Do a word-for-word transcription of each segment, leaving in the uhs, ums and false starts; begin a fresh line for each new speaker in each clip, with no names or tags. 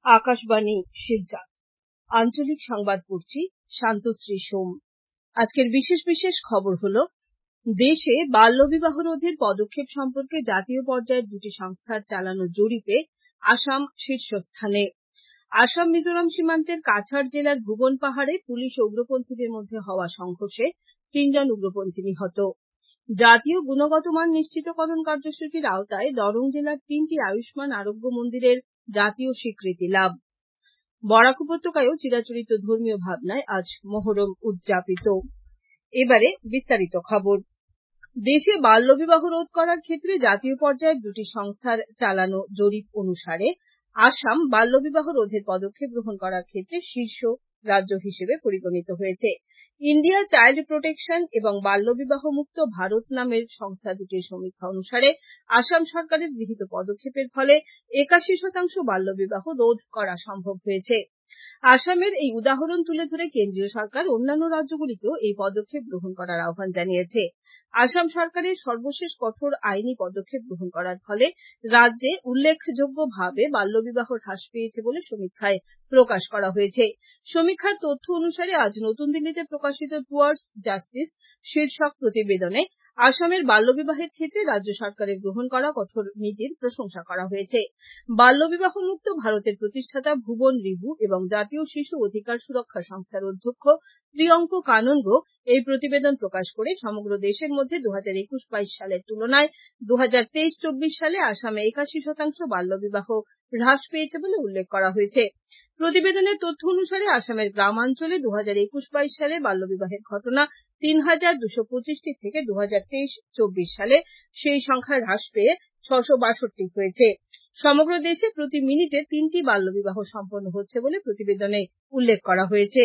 আকাশবাণী শিলচর আঞ্চলিক সংবাদ পড়ছি শান্তশ্রী সোম। আজকের বিশেষ বিশেষ খবর হলো, দেশে বাল্যবিবাহ রোধের পদক্ষেপ সম্পর্কে জাতীয় পর্যায়ের দুটি সংস্থার চালানো জরিপে আসাম শীর্ষস্থানে। আসাম মিজোরাম সীমান্তের কাছাড় জেলার ভুবন পাহাড়ে পুলিশ ও উগ্রপন্থীদের মধ্যে হওয়া সংঘর্ষে তিনজন উগ্রপন্থী নিহত। জাতীয় গুণগত মান নিশ্চিতকরণ কার্যসূচির আওতায় দরং জেলার তিনটি আয়ুষ্মান আরোগ্য মন্দিরের জাতীয় স্বীকৃতি লাভ। বরাক উপত্যকায়ও চিরাচরিত ধর্মীয় ভাবনায় আজ মহরম উদযাপিত। এবারে বিস্তারিত খবর। দেশে বাল্যবিবাহ রোধ করার ক্ষেত্রে জাতীয় পর্যায়ের দুটি সংস্থার চালানো জরিপ অনুসারে আসাম বাল্যবিবাহ রোধের পদক্ষেপ গ্রহণ করার ক্ষেত্রে শীর্ষ রাজ্য হিসেবে পরিগণিত হয়েছে। ইন্ডিয়া চাইল্ড প্রোটেকশন এবং বাল্যবিবাহ মুক্ত ভারত নামের সংস্থা দুটির সমীক্ষা অনুসারে আসাম সরকারের গৃহীত পদক্ষেপের ফলে একাশি শতাংশ বাল্যবিবাহ রোধ করা সম্ভব হয়েছে। আসামের এই উদাহরণ তুলে ধরে কেন্দ্রীয় সরকার অন্যান্য রাজ্যগুলিকেও এই পদক্ষেপ গ্রহণ করার আহ্বান জানিয়েছে। আসাম সরকারের সর্বশেষ কঠোর আইনি পদক্ষেপ গ্রহণ করার ফলে রাজ্যে উল্লেখযোগ্যভাবে বাল্যবিবাহ হ্রাস পেয়েছে বলে সমীক্ষায় প্রকাশ করা হয়েছে। সমীক্ষার তথ্য অনুসারে আজ নতুন দিল্লিতে প্রকাশিত টুয়ার্ডস জাস্টিস শীর্ষক প্রতিবেদনে আসামের বাল্যবিবাহের ক্ষেত্রে রাজ্য সরকারের গ্রহণ করা কঠোর নীতির প্রশংসা করা হয়েছে। বাল্যবিবাহ মুক্ত ভারতের প্রতিষ্ঠাতা ভুবন রিভু এবং জাতীয় শিশু অধিকার সুরক্ষা সংস্থার অধ্যক্ষ প্রিয়ঙ্ক কাননগো এই প্রতিবেদন প্রকাশ করে সমগ্র দেশের মধ্যে দু হাজার একুশ বাইশ সালের তুলনায় দু হাজার তেইশ চব্বিশ সালে আসামে একাশি শতাংশ বাল্যবিবাহ হ্রাস পেয়েছে বলে উল্লেখ করা হয়েছে। প্রতিবেদনের তথ্য অনুসারে আসামের গ্রামাঞ্চলে দু হাজার একুশ বাইশ সালে বাল্যবিবাহের ঘটনা তিন হাজার দুশো পঁচিশটি থেকে দু হাজার তেইশ চব্বিশ সালে সেই সংখ্যা হ্রাস পেয়ে ছশো বাষট্টি হয়েছে। সমগ্র দেশে প্রতি মিনিটে তিনটি বাল্যবিবাহ সম্পন্ন হচ্ছে বলে প্রতিবেদনে উল্লেখ করা হয়েছে।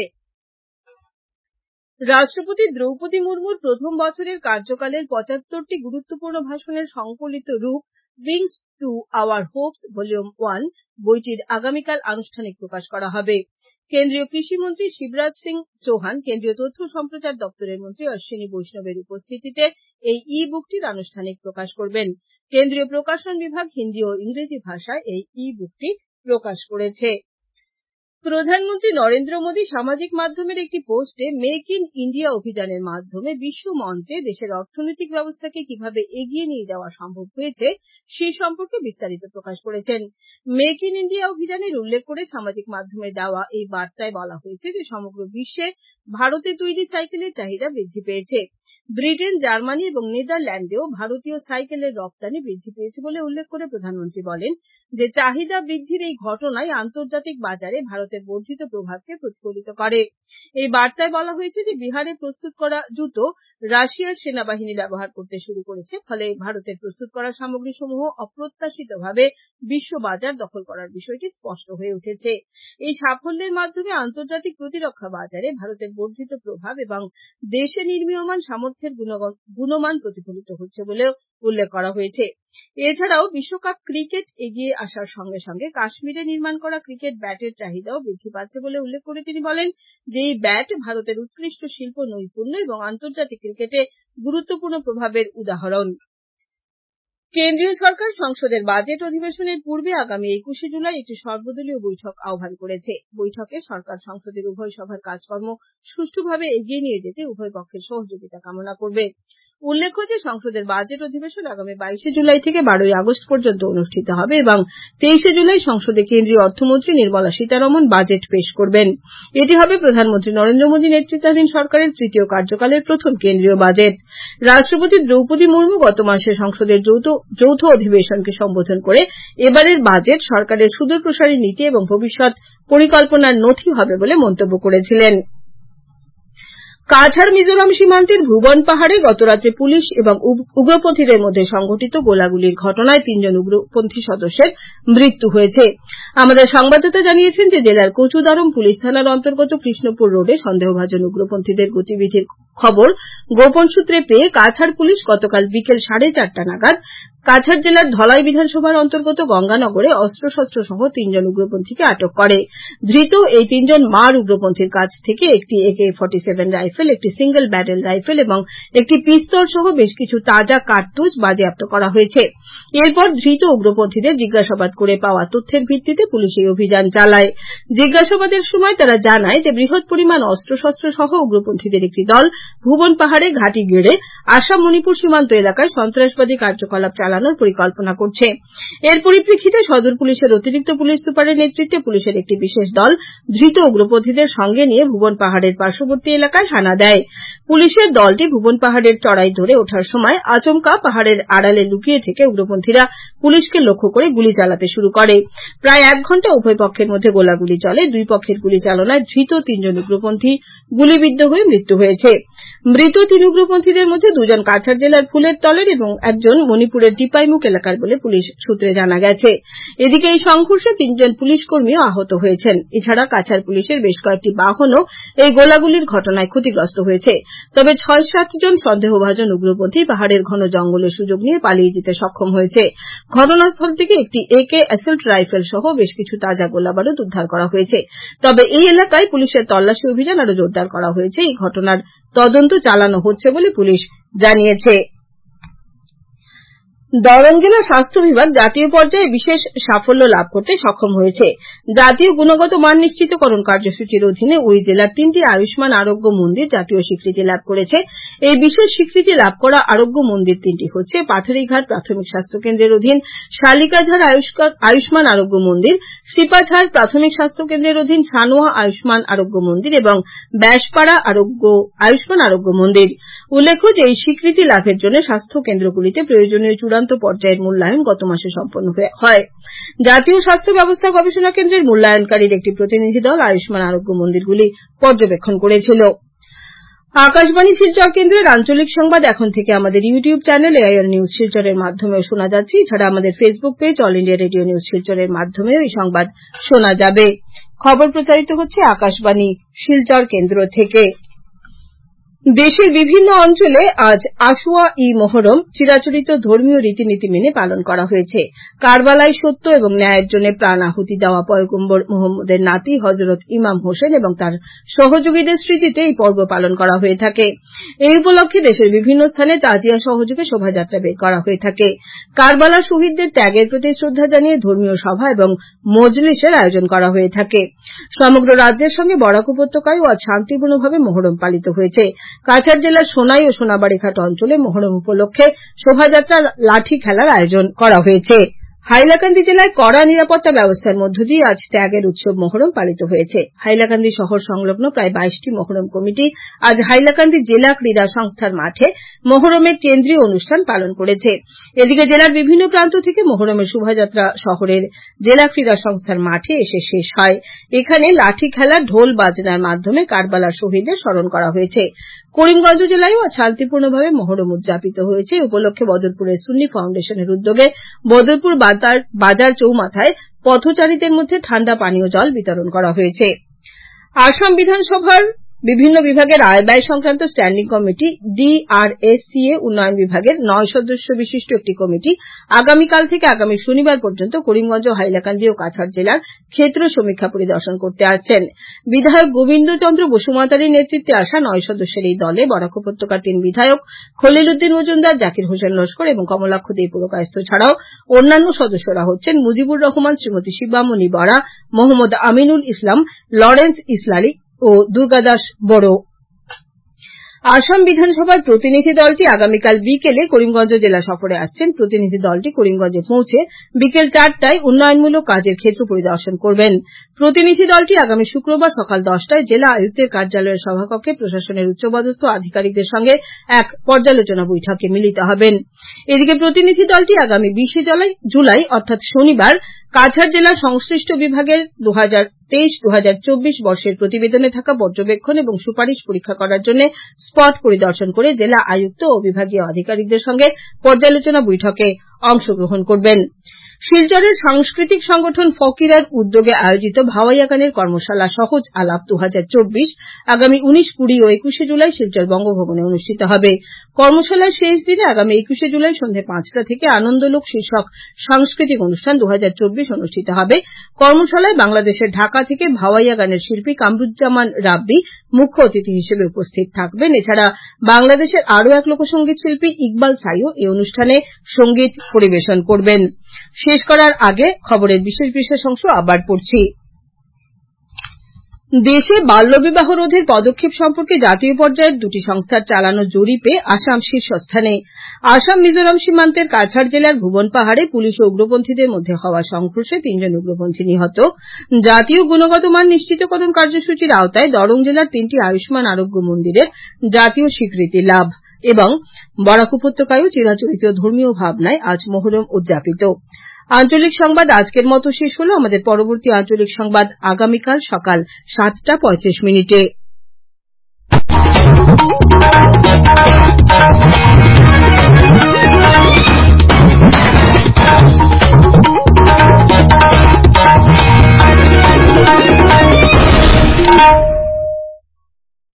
রাষ্ট্রপতি দ্রৌপদী মুর্মুর প্রথম বছরের কার্যকালের পঁচাত্তরটি গুরুত্বপূর্ণ ভাষণের সংকলিত রূপ wings to our hopes volume one বইটির আগামীকাল আনুষ্ঠানিক প্রকাশ করা হবে। কেন্দ্রীয় কৃষিমন্ত্রী শিবরাজ সিং চৌহান, কেন্দ্রীয় তথ্য সম্প্রচার দপ্তরের মন্ত্রী অশ্বিনী বৈষ্ণবের উপস্থিতিতে এই ই বুকটির আনুষ্ঠানিক প্রকাশ করবেন। কেন্দ্রীয় প্রকাশন বিভাগ হিন্দি ও ইংরেজি ভাষায় এই ই বুকটি প্রকাশ করেছে। প্রধানমন্ত্রী নরেন্দ্র মোদী সামাজিক মাধ্যমের একটি পোস্টে মেক ইন ইন্ডিয়া অভিযানের মাধ্যমে বিশ্ব মঞ্চে দেশের অর্থনৈতিক ব্যবস্থাকে কিভাবে এগিয়ে নিয়ে যাওয়া সম্ভব হয়েছে সেই সম্পর্কে বিস্তারিত প্রকাশ করেছেন। মেক ইন ইন্ডিয়া অভিযানের উল্লেখ করে সামাজিক মাধ্যমে দেওয়া এই বার্তায় বলা হয়েছে যে সমগ্র বিশ্বে ভারতে তৈরি সাইকেলের চাহিদা বৃদ্ধি পেয়েছে। ব্রিটেন, জার্মানি এবং নেদারল্যান্ডেও ভারতীয় সাইকেলের রপ্তানি বৃদ্ধি পেয়েছে বলে উল্লেখ করে প্রধানমন্ত্রী বলেন যে চাহিদা বৃদ্ধির এই ঘটনাই আন্তর্জাতিক বাজারে ভারতের বর্ধিত প্রভাবকে প্রতিফলিত করে। এই বার্তায় বলা হয়েছে যে বিহারে প্রস্তুত করা জুতো রাশিয়ার সেনাবাহিনী ব্যবহার করতে শুরু করেছে, ফলে ভারতের প্রস্তুত করা সামগ্রীসমূহ অপ্রত্যাশিতভাবে বিশ্ব বাজার দখল করার বিষয়টি স্পষ্ট হয়ে উঠেছে। এই সাফল্যের মাধ্যমে আন্তর্জাতিক প্রতিরক্ষা বাজারে ভারতের বর্ধিত প্রভাব এবং দেশে নির্মীয়মান সামর্থ্যের গুণমান প্রতিফলিত হচ্ছে বলেও উল্লেখ করা হয়েছে। এছাড়াও বিশ্বকাপ ক্রিকেট এগিয়ে আসার সঙ্গে সঙ্গে কাশ্মীরে নির্মাণ করা ক্রিকেট ব্যাটের চাহিদাও বৃদ্ধি পাচ্ছে বলে উল্লেখ করে তিনি বলেন যে এই ব্যাট ভারতের উৎকৃষ্ট শিল্প নৈপুণ্য এবং আন্তর্জাতিক ক্রিকেটে গুরুত্বপূর্ণ প্রভাবের উদাহরণ। কেন্দ্রীয় সরকার সংসদের বাজেট অধিবেশনের পূর্বে আগামী একুশে জুলাই একটি সর্বদলীয় বৈঠক আহ্বান করেছে। বৈঠকে সরকার সংসদের উভয় সভার কাজকর্ম সুষ্ঠুভাবে এগিয়ে নিয়ে যেতে উভয় পক্ষের সহযোগিতা কামনা করবে। উল্লেখ্য যে সংসদের বাজেট অধিবেশন আগামী বাইশে জুলাই থেকে বারোই আগস্ট পর্যন্ত অনুষ্ঠিত হবে এবং তেইশে জুলাই সংসদে কেন্দ্রীয় অর্থমন্ত্রী নির্মলা সীতারমন বাজেট পেশ করবেন। এটি হবে প্রধানমন্ত্রী নরেন্দ্র মোদী নেতৃত্বাধীন সরকারের তৃতীয় কার্যকালের প্রথম কেন্দ্রীয় বাজেট। রাষ্ট্রপতি দ্রৌপদী মুর্মু গত মাসে সংসদের যৌথ যৌথ অধিবেশনকে সম্বোধন করে এবারের বাজেট সরকারের সুদূরপ্রসারী নীতি এবং ভবিষ্যৎ পরিকল্পনার নথি হবে বলে মন্তব্য করেছিলেন। কাছাড় মিজোরাম সীমান্তের ভুবন পাহাড়ে গতরাত্রে পুলিশ এবং উগ্রপন্থীদের মধ্যে সংঘটিত গোলাগুলির ঘটনায় তিনজন উগ্রপন্থী সদস্যের মৃত্যু হয়েছে। আমাদের সংবাদদাতা জানিয়েছেন যে জেলার কচুদারম পুলিশ থানার অন্তর্গত কৃষ্ণপুর রোডে সন্দেহভাজন উগ্রপন্থীদের গতিবিধির খবর গোপন সূত্রে পেয়ে কাছাড় পুলিশ গতকাল বিকেল সাড়ে চারটা নাগাদ কাছাড় জেলার ধলাই বিধানসভার অন্তর্গত গঙ্গানগরে অস্ত্রশস্ত্র সহ তিনজন উগ্রপন্থীকে আটক করে। ধৃত এই তিনজন মার উগ্রপন্থীর কাছ থেকে একটি একে ফর্টি সেভেন রাইফেল, একটি সিঙ্গেল ব্যারেল রাইফেল এবং একটি পিস্তল সহ বেশ কিছু তাজা কার্তুজ বাজেয়াপ্ত করা হয়েছে। এরপর ধৃত উগ্রপন্থীদের জিজ্ঞাসাবাদ করে পাওয়া তথ্যের ভিত্তিতে পুলিশ এই অভিযান চালায়। জিজ্ঞাসাবাদের সময় তারা জানায় যে বৃহৎ পরিমাণ অস্ত্রশস্ত্র সহ উগ্রপন্থীদের একটি দল ভুবন পাহাড়ে ঘাঁটি গেড়ে আসাম মণিপুর সীমান্ত এলাকায় সন্ত্রাসবাদী কার্যকলাপ চালানোর পরিকল্পনা করছে। এর পরিপ্রেক্ষিতে সদর পুলিশের অতিরিক্ত পুলিশ সুপারের নেতৃত্বে পুলিশের একটি বিশেষ দল ধৃত উগ্রপন্থীদের সঙ্গে নিয়ে ভুবন পাহাড়ের পার্শ্ববর্তী এলাকায় হানা দেয়। পুলিশের দলটি ভুবন পাহাড়ের চড়াই ধরে ওঠার সময় আচমকা পাহাড়ের আড়ালে লুকিয়ে থেকে উগ্রপন্থীরা পুলিশকে লক্ষ্য করে গুলি চালাতে শুরু করে। প্রায় এক ঘণ্টা উভয় পক্ষের মধ্যে গোলাগুলি চলে। দুই পক্ষের গুলি চালনায় ধৃত তিনজন উগ্রপন্থী গুলিবিদ্ধ হয়ে মৃত্যু হয়েছে। মৃত তিন উগ্রপন্থীদের মধ্যে দুজন কাছাড় জেলার ফুলের তলের এবং একজন মণিপুরের টিপাইমুখ এলাকার বলে পুলিশ সূত্রে জানা গেছে। এদিকে এই সংঘর্ষে তিনজন পুলিশ কর্মীও আহত হয়েছেন। এছাড়া কাছাড় পুলিশের বেশ কয়েকটি বাহনও এই গোলাগুলির ঘটনায় ক্ষতিগ্রস্ত হয়েছে। তবে ছয় সাত জন সন্দেহভাজন উগ্রপন্থী পাহাড়ের ঘন জঙ্গলের সুযোগ নিয়ে পালিয়ে যেতে সক্ষম হয়েছে। ঘটনাস্থল থেকে একটি একে অ্যাসল্ট রাইফেল সহ বেশ কিছু তাজা গোলাবারুদ উদ্ধার করা হয়েছে। তবে এই এলাকায় পুলিশের তল্লাশি অভিযান আরো জোরদার করা হয়েছে। এই ঘটনার তদন্ত চালানো হচ্ছে বলে পুলিশ জানিয়েছে। দরং জেলা স্বাস্থ্য বিভাগ জাতীয় পর্যায়ে বিশেষ সাফল্য লাভ করতে সক্ষম হয়েছে। জাতীয় গুণগত মান নিশ্চিতকরণ কার্যসূচির অধীনে ওই জেলার তিনটি আয়ুষ্মান আরোগ্য মন্দির জাতীয় স্বীকৃতি লাভ করেছে। এই বিশেষ স্বীকৃতি লাভ করা আরোগ্য মন্দির তিনটি হচ্ছে পাথুরিঘাট প্রাথমিক স্বাস্থ্য কেন্দ্রের অধীন শালিকাঝাড় আয়ুষ্মান আরোগ্য মন্দির, সিপাঝাড় প্রাথমিক স্বাস্থ্য কেন্দ্রের অধীন সানোয়া আয়ুষ্মান আরোগ্য মন্দির এবং ব্যাসপাড়া আরোগ্য আয়ুষ্মান আরোগ্য মন্দির। উল্লেখ্য যে এই স্বীকৃতি লাভের জন্য স্বাস্থ্য কেন্দ্রগুলিতে প্রয়োজনীয় চূড়ান্ত পর্যায়ের মূল্যায়ন গত মাসে সম্পন্ন হয়। জাতীয় স্বাস্থ্য ব্যবস্থা গবেষণা কেন্দ্রের মূল্যায়নকারীর একটি প্রতিনিধি দল আয়ুষ্মান আরোগ্য মন্দিরগুলি পর্যবেক্ষণ করেছিল। আকাশবাণী শিলচর কেন্দ্রের আঞ্চলিক সংবাদ এখন থেকে আমাদের ইউটিউব চ্যানেল এআইআর নিউজ শিলচরের মাধ্যমেও শোনা যাচ্ছে। এছাড়া আমাদের Facebook page all India radio news শিলচরের মাধ্যমেও এই সংবাদ শোনা যাবে। খবর প্রচারিত হচ্ছে আকাশবাণী শিলচর কেন্দ্র থেকে। দেশের বিভিন্ন অঞ্চলে আজ আশুয়া ই মোহরম চিরাচরিত ধর্মীয় রীতিনীতি মেনে পালন করা হয়েছে। কারবালায় সত্য এবং ন্যায়ের জন্য প্রাণ আহুতি দেওয়া পয়গম্বর মুহাম্মদের নাতি হযরত ইমাম হোসেন এবং তার সহযোগীদের স্মৃতিতে এই পর্ব পালন করা হয়ে থাকে। এই উপলক্ষে দেশের বিভিন্ন স্থানে তাজিয়া সহযোগে শোভাযাত্রা বের করা হয়ে থাকে। কারবালার শহীদদের ত্যাগের প্রতি শ্রদ্ধা জানিয়ে ধর্মীয় সভা এবং মজলিসের আয়োজন করা হয়ে থাকে। সমগ্র রাজ্যের সঙ্গে বরাক উপত্যকায়ও আজ শান্তিপূর্ণভাবে মোহরম পালিত হয়েছে। কাছাড় জেলার সোনাই ও সোনাবাড়িঘাট অঞ্চলে মোহরম উপলক্ষে শোভাযাত্রা লাঠি খেলার আয়োজন করা হয়েছে। হাইলাকান্দি জেলায় কড়া নিরাপত্তা ব্যবস্থার মধ্য দিয়ে আজ ত্যাগের উৎসব মোহরম পালিত হয়েছে। হাইলাকান্দি শহর সংলগ্ন প্রায় বাইশটি মোহরম কমিটি আজ হাইলাকান্দি জেলা ক্রীড়া সংস্থার মাঠে মোহরমের কেন্দ্রীয় অনুষ্ঠান পালন করেছে। এদিকে জেলার বিভিন্ন প্রান্ত থেকে মোহরমের শোভাযাত্রা শহরের জেলা ক্রীড়া সংস্থার মাঠে এসে শেষ হয়। এখানে লাঠি খেলা, ঢোল বাজনার মাধ্যমে কারবালার শহীদদের স্মরণ করা হয়েছে। করিমগঞ্জ জেলায়ও আজ শান্তিপূর্ণভাবে মোহরম উদযাপিত হয়েছে। এই উপলক্ষে বদরপুরের সুন্নি ফাউন্ডেশনের উদ্যোগে বদরপুর বাজার চৌমাথায় পথচারীদের মধ্যে ঠান্ডা পানীয় জল বিতরণ করা হয়েছে। আসাম বিধানসভার বিভিন্ন বিভাগের আয় ব্যয় সংক্রান্ত স্ট্যান্ডিং কমিটি ডিআরএসসিএ উন্নয়ন বিভাগের নয় সদস্য বিশিষ্ট একটি কমিটি আগামীকাল থেকে আগামী শনিবার পর্যন্ত করিমগঞ্জ, হাইলাকান্দি ও কাছাড় জেলার ক্ষেত্র সমীক্ষা পরিদর্শন করতে আসছেন। বিধায়ক গোবিন্দ চন্দ্র বসুমাতারির নেতৃত্বে আসা নয় সদস্যের এই দলে বরাক উপত্যকার তিন বিধায়ক খলিল উদ্দিন মজুমদার, জাকির হোসেন লস্কর এবং কমলাক্ষ দে পুরকায়স্থ ছাড়াও অন্যান্য সদস্যরা হচ্ছেন মুজিবুর রহমান, শ্রীমতী শিবামণি বরা, মোহাম্মদ আমিনুল ইসলাম, লরেন্স ইসলালি ও দুর্গাদাস বড়ো। আসাম বিধানসভার প্রতিনিধি দলটি আগামীকাল বিকেলে করিমগঞ্জ জেলা সফরে আসছেন। প্রতিনিধি দলটি করিমগঞ্জে পৌঁছে বিকেল চারটায় উন্নয়নমূলক কাজের ক্ষেত্র পরিদর্শন করবেন। প্রতিনিধি দলটি আগামী শুক্রবার সকাল দশটায় জেলা আয়ুক্তের কার্যালয়ের সভাকক্ষে প্রশাসনের উচ্চপদস্থ আধিকারিকদের সঙ্গে এক পর্যালোচনা বৈঠকে মিলিত হবেন। এদিকে প্রতিনিধি দলটি আগামী বিশে জুলাই অর্থাৎ শনিবার কাছাড় জেলার সংশ্লিষ্ট বিভাগের দু হাজার তেইশ দু হাজার চব্বিশ বর্ষের প্রতিবেদনে থাকা পর্যবেক্ষণ এবং সুপারিশ পরীক্ষা করার জন্য স্পট পরিদর্শন করে জেলা আয়ুক্ত ও বিভাগীয় আধিকারিকদের সঙ্গে পর্যালোচনা বৈঠকে অংশগ্রহণ করবেন। শিলচরের সাংস্কৃতিক সংগঠন ফকিরার উদ্যোগে আয়োজিত ভাওয়াইয়া গানের কর্মশালা সহজ আলাপ দু হাজার চব্বিশ আগামী উনিশ কুড়ি ও একুশে জুলাই শিলচর বঙ্গভবনে অনুষ্ঠিত হবে। কর্মশালার শেষ দিনে আগামী একুশে জুলাই সন্ধ্যে পাঁচটা থেকে আনন্দলোক শীর্ষক সাংস্কৃতিক অনুষ্ঠান দু হাজার চব্বিশ অনুষ্ঠিত হবে। কর্মশালায় বাংলাদেশের ঢাকা থেকে ভাওয়াইয়া গানের শিল্পী কামরুজ্জামান রাব্বি মুখ্য অতিথি হিসেবে উপস্থিত থাকবেন। এছাড়া বাংলাদেশের আরও এক লোকসঙ্গীত শিল্পী ইকবাল সাইও এই অনুষ্ঠানে সঙ্গীত পরিবেশন করবেন। শেষ করার আগে খবরের বিশেষ বিশেষ অংশ আবার পড়ছি। দেশে বাল্যবিবাহ রোধের পদক্ষেপ সম্পর্কে জাতীয় পর্যায়ের দুটি সংস্থার চালানো জরিপে আসাম শীর্ষস্থানে। আসাম মিজোরাম সীমান্তের কাছাড় জেলার ভুবন পাহাড়ে পুলিশ ও উগ্রপন্থীদের মধ্যে হওয়া সংঘর্ষে তিনজন উগ্রপন্থী নিহত। জাতীয় গুণগত মান নিশ্চিতকরণ কার্যসূচির আওতায় দরং জেলার তিনটি আয়ুষ্মান আরোগ্য মন্দিরের জাতীয় স্বীকৃতি লাভ এবং বরাক উপত্যকায়ও চিরাচরিত ধর্মীয় ভাবনায় আজ মোহরম উদযাপিত। আঞ্চলিক সংবাদ আজকের মতো শেষ হলো। আমাদের পরবর্তী আঞ্চলিক সংবাদ আগামীকাল সকাল সাতটা পঁয়ত্রিশ মিনিটে।